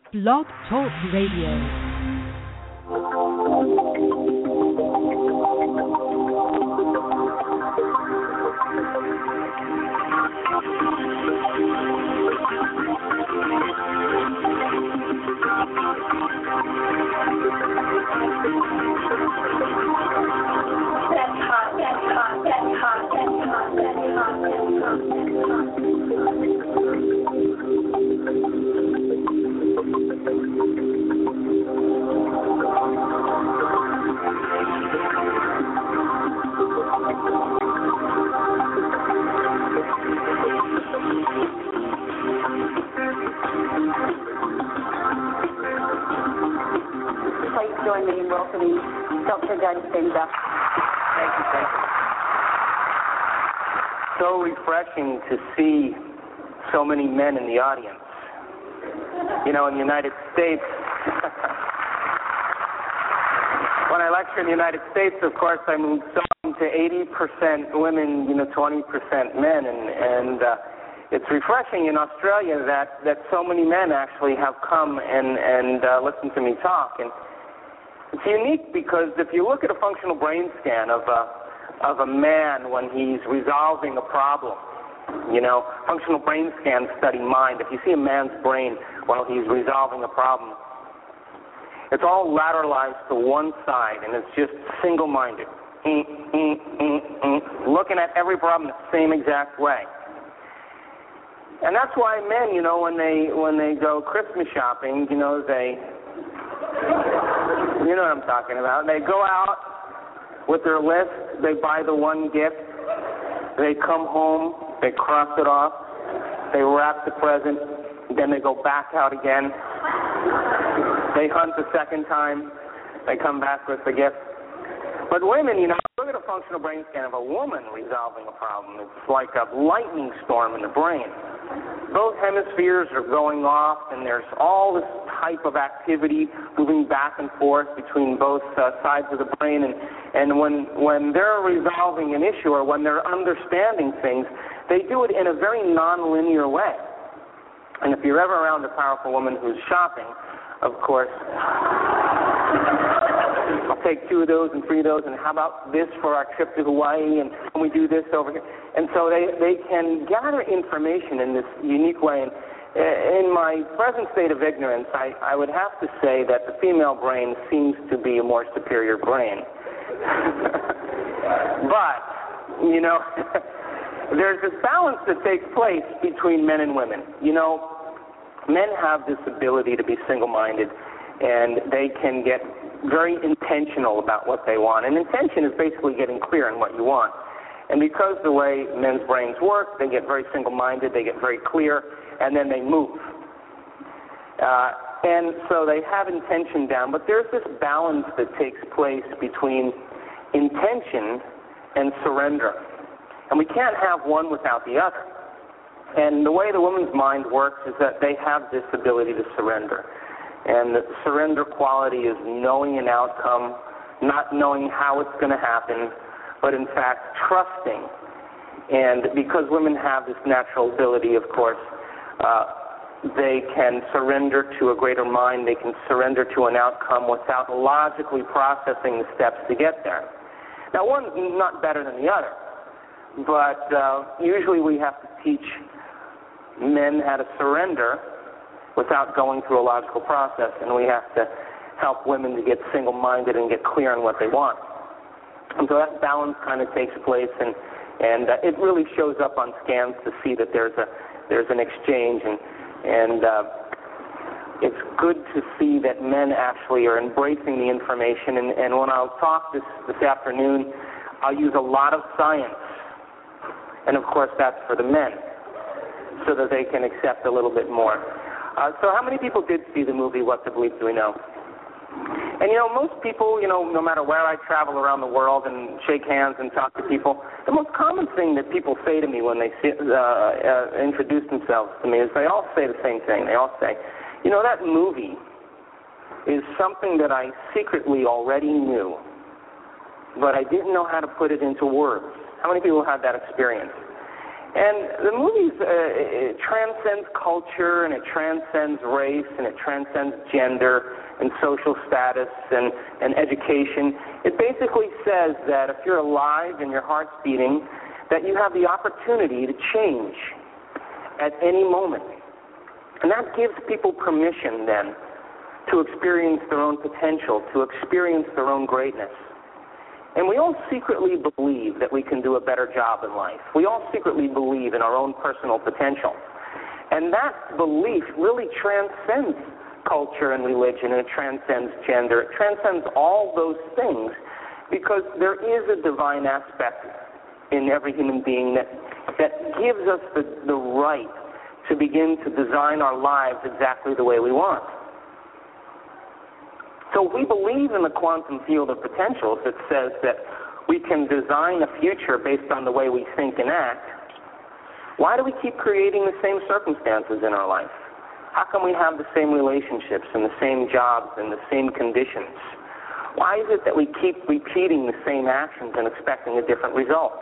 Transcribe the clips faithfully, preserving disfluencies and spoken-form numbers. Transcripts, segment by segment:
Blog Talk Radio. Join me in welcoming Doctor James Bender. Thank you, thank you. So refreshing to see so many men in the audience. You know, in the United States, when I lecture in the United States, of course, I'm selling to eighty percent women, you know, twenty percent men, and, and uh, it's refreshing in Australia that, that so many men actually have come and, and uh, listened to me talk. And it's unique because if you look at a functional brain scan of a, of a man when he's resolving a problem, you know, functional brain scans study mind. If you see a man's brain while he's resolving a problem, it's all lateralized to one side, and it's just single-minded, mm, mm, mm, mm, looking at every problem the same exact way. And that's why men, you know, when they when they go Christmas shopping, you know, they... You know what I'm talking about. They go out with their list, they buy the one gift, they come home, they cross it off, they wrap the present, then they go back out again. They hunt the second time, they come back with the gift. But women, you know, look at a functional brain scan of a woman resolving a problem. It's like a lightning storm in the brain. Both hemispheres are going off, and there's all this type of activity moving back and forth between both uh, sides of the brain. And, and when, when they're resolving an issue or when they're understanding things, they do it in a very nonlinear way. And if you're ever around a powerful woman who's shopping, of course, I'll take two of those and three of those, and how about this for our trip to Hawaii, and we do this over here. And so they, they can gather information in this unique way. And in my present state of ignorance, I, I would have to say that the female brain seems to be a more superior brain. But, you know, there's this balance that takes place between men and women. You know, men have this ability to be single-minded, and they can get very intentional about what they want. And intention is basically getting clear on what you want. And because the way men's brains work, they get very single-minded, they get very clear, and then they move. Uh, and so they have intention down, but there's this balance that takes place between intention and surrender. And we can't have one without the other. And the way the woman's mind works is that they have this ability to surrender. And the surrender quality is knowing an outcome, not knowing how it's going to happen, but in fact trusting. And because women have this natural ability, of course, uh, they can surrender to a greater mind, they can surrender to an outcome without logically processing the steps to get there. Now, one's not better than the other, but uh, usually we have to teach men how to surrender without going through a logical process, and we have to help women to get single-minded and get clear on what they want. And so that balance kind of takes place, and and uh, it really shows up on scans to see that there's a there's an exchange, and and uh, it's good to see that men actually are embracing the information. And, and when I'll talk this this afternoon, I'll use a lot of science, and of course that's for the men, so that they can accept a little bit more. Uh, so how many people did see the movie What the Bleep Do We Know? And, you know, most people, you know, no matter where I travel around the world and shake hands and talk to people, the most common thing that people say to me when they see, uh, uh, introduce themselves to me is they all say the same thing. They all say, you know, that movie is something that I secretly already knew, but I didn't know how to put it into words. How many people had that experience? And the movies, uh, it transcends culture, and it transcends race, and it transcends gender and social status and, and education. It basically says that if you're alive and your heart's beating, that you have the opportunity to change at any moment. And that gives people permission then to experience their own potential, to experience their own greatness. And we all secretly believe that we can do a better job in life. We all secretly believe in our own personal potential. And that belief really transcends culture and religion, and it transcends gender. It transcends all those things because there is a divine aspect in every human being that, that gives us the, the right to begin to design our lives exactly the way we want. So we believe in the quantum field of potentials that says that we can design a future based on the way we think and act. Why do we keep creating the same circumstances in our life? How come we have the same relationships and the same jobs and the same conditions? Why is it that we keep repeating the same actions and expecting a different result?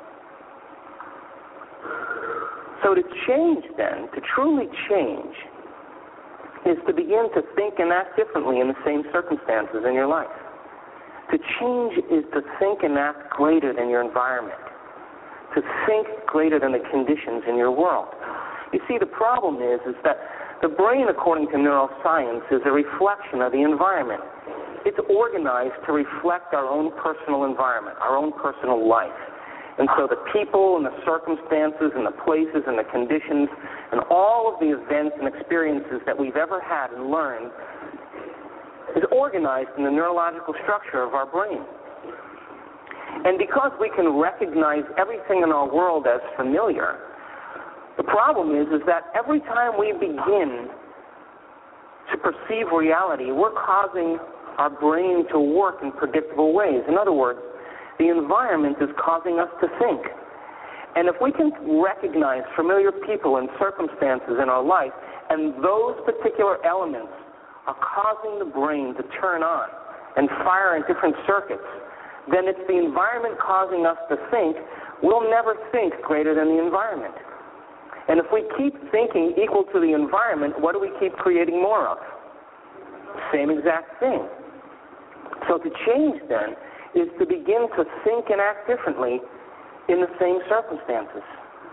So to change then, to truly change, is to begin to think and act differently in the same circumstances in your life. To change is to think and act greater than your environment, to think greater than the conditions in your world. You see, the problem is, is that the brain, according to neuroscience, is a reflection of the environment. It's organized to reflect our own personal environment, our own personal life. And so the people and the circumstances and the places and the conditions and all of the events and experiences that we've ever had and learned is organized in the neurological structure of our brain. And because we can recognize everything in our world as familiar, the problem is, is that every time we begin to perceive reality, we're causing our brain to work in predictable ways. In other words, the environment is causing us to think. And if we can recognize familiar people and circumstances in our life, and those particular elements are causing the brain to turn on and fire in different circuits, then it's the environment causing us to think. We'll never think greater than the environment. And if we keep thinking equal to the environment, what do we keep creating more of? Same exact thing. So to change then is to begin to think and act differently in the same circumstances.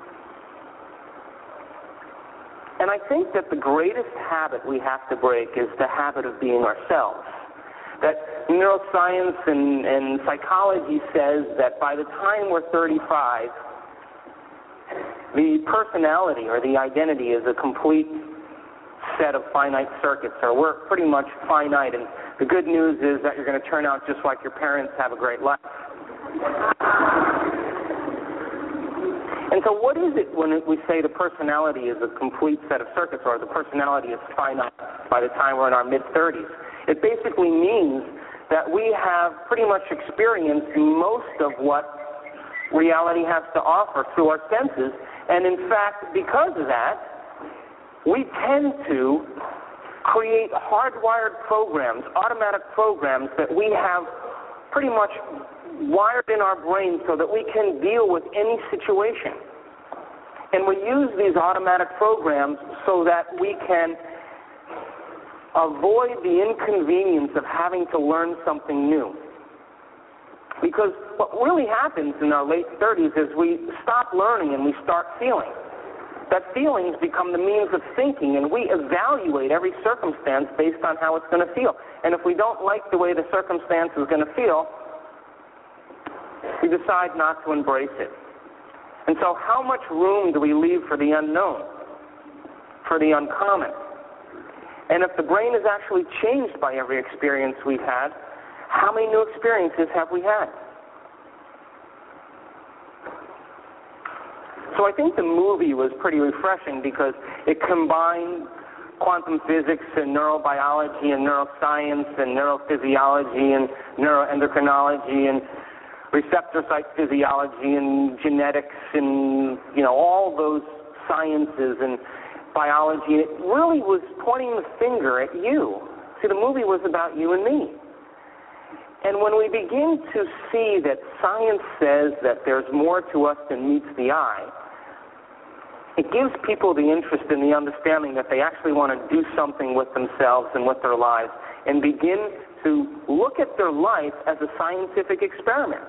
And I think that the greatest habit we have to break is the habit of being ourselves. That neuroscience and, and psychology says that by the time we're thirty-five, the personality or the identity is a complete set of finite circuits, or we're pretty much finite, and the good news is that you're going to turn out just like your parents, have a great life. And so what is it when we say the personality is a complete set of circuits, or the personality is finite by the time we're in our mid-thirties? It basically means that we have pretty much experienced most of what reality has to offer through our senses, and in fact, because of that, we tend to create hardwired programs, automatic programs that we have pretty much wired in our brain so that we can deal with any situation. And we use these automatic programs so that we can avoid the inconvenience of having to learn something new. Because what really happens in our late thirties is we stop learning and we start feeling. That feelings become the means of thinking, and we evaluate every circumstance based on how it's going to feel. And if we don't like the way the circumstance is going to feel, we decide not to embrace it. And so how much room do we leave for the unknown, for the uncommon? And if the brain is actually changed by every experience we've had, how many new experiences have we had? So I think the movie was pretty refreshing because it combined quantum physics and neurobiology and neuroscience and neurophysiology and neuroendocrinology and receptor site physiology and genetics and, you know, all those sciences and biology. And it really was pointing the finger at you. See, the movie was about you and me. And when we begin to see that science says that there's more to us than meets the eye, it gives people the interest and the understanding that they actually want to do something with themselves and with their lives and begin to look at their life as a scientific experiment.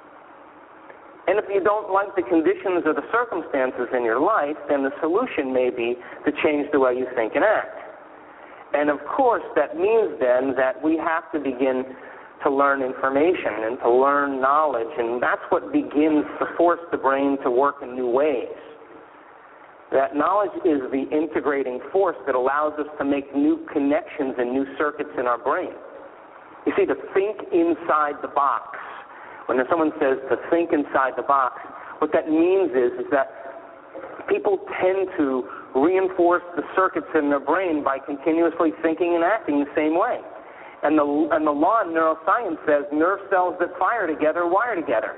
And if you don't like the conditions or the circumstances in your life, then the solution may be to change the way you think and act. And of course, that means then that we have to begin to learn information and to learn knowledge, and that's what begins to force the brain to work in new ways. That knowledge is the integrating force that allows us to make new connections and new circuits in our brain. You see, to think inside the box, when someone says to think inside the box, what that means is, is that people tend to reinforce the circuits in their brain by continuously thinking and acting the same way. And the, and the law in neuroscience says nerve cells that fire together wire together.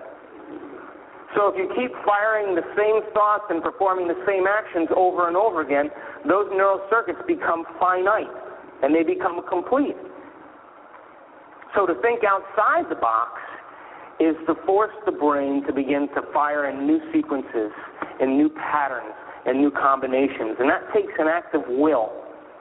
So if you keep firing the same thoughts and performing the same actions over and over again, those neural circuits become finite and they become complete. So to think outside the box is to force the brain to begin to fire in new sequences, in new patterns, and new combinations. And that takes an act of will.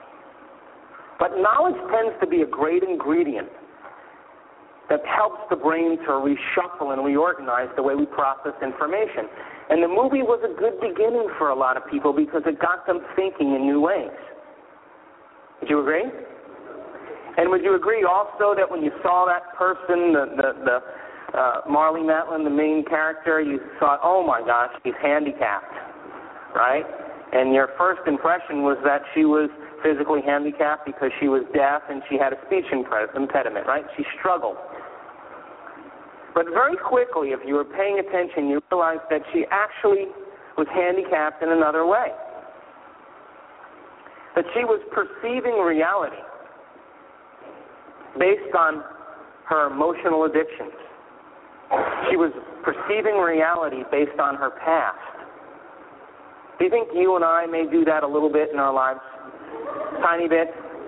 But knowledge tends to be a great ingredient that helps the brain to reshuffle and reorganize the way we process information. And the movie was a good beginning for a lot of people because it got them thinking in new ways. Would you agree? And would you agree also that when you saw that person, the, the, the uh, Marlee Matlin, the main character, you thought, oh my gosh, she's handicapped, right? And your first impression was that she was physically handicapped because she was deaf and she had a speech impediment, right? She struggled. But very quickly, if you were paying attention, you realized that she actually was handicapped in another way. That she was perceiving reality based on her emotional addictions. She was perceiving reality based on her past. Do you think you and I may do that a little bit in our lives? Tiny bit?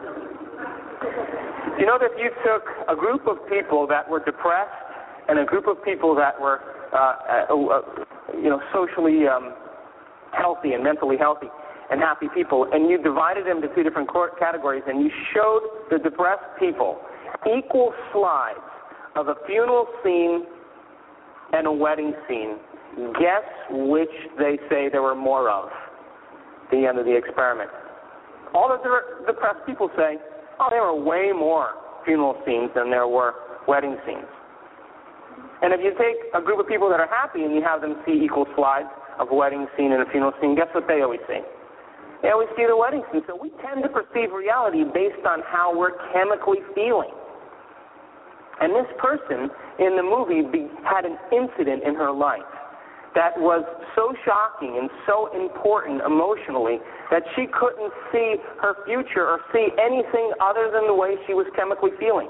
You know that if you took a group of people that were depressed and a group of people that were, uh, uh, uh, you know, socially um, healthy and mentally healthy and happy people, and you divided them into two different categories, and you showed the depressed people equal slides of a funeral scene and a wedding scene, guess which they say there were more of at the end of the experiment? All the depressed people say, oh, there were way more funeral scenes than there were wedding scenes. And if you take a group of people that are happy and you have them see equal slides of a wedding scene and a funeral scene, guess what they always see? They always see the wedding scene. So we tend to perceive reality based on how we're chemically feeling. And this person in the movie be, had an incident in her life that was so shocking and so important emotionally that she couldn't see her future or see anything other than the way she was chemically feeling.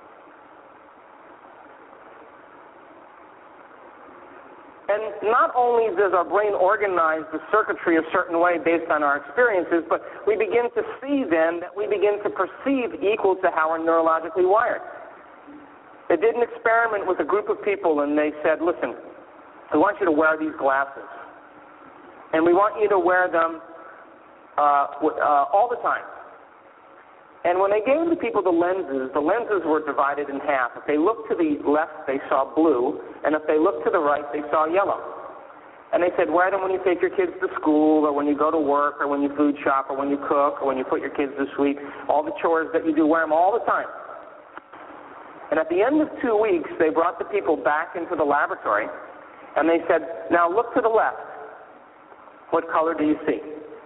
And not only does our brain organize the circuitry a certain way based on our experiences, but we begin to see then that we begin to perceive equal to how we're neurologically wired. They did an experiment with a group of people and they said, listen, we want you to wear these glasses. And we want you to wear them uh, uh, all the time. And when they gave the people the lenses, the lenses were divided in half. If they looked to the left, they saw blue, and if they looked to the right, they saw yellow. And they said, wear them when you take your kids to school, or when you go to work, or when you food shop, or when you cook, or when you put your kids to sleep. All the chores that you do, wear them all the time. And at the end of two weeks, they brought the people back into the laboratory, and they said, now look to the left. What color do you see?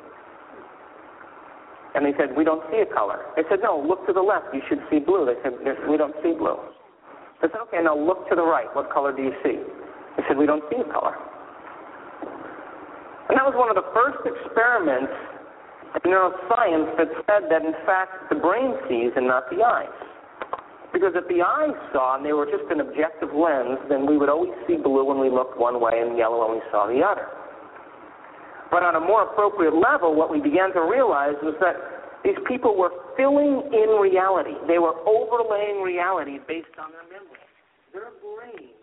And they said, we don't see a color. They said, no, look to the left. You should see blue. They said, we don't see blue. They said, okay, now look to the right. What color do you see? They said, we don't see a color. And that was one of the first experiments in neuroscience that said that, in fact, the brain sees and not the eyes. Because if the eyes saw and they were just an objective lens, then we would always see blue when we looked one way and yellow when we saw the other. But on a more appropriate level, what we began to realize was that these people were filling in reality. They were overlaying reality based on their memory. Their brain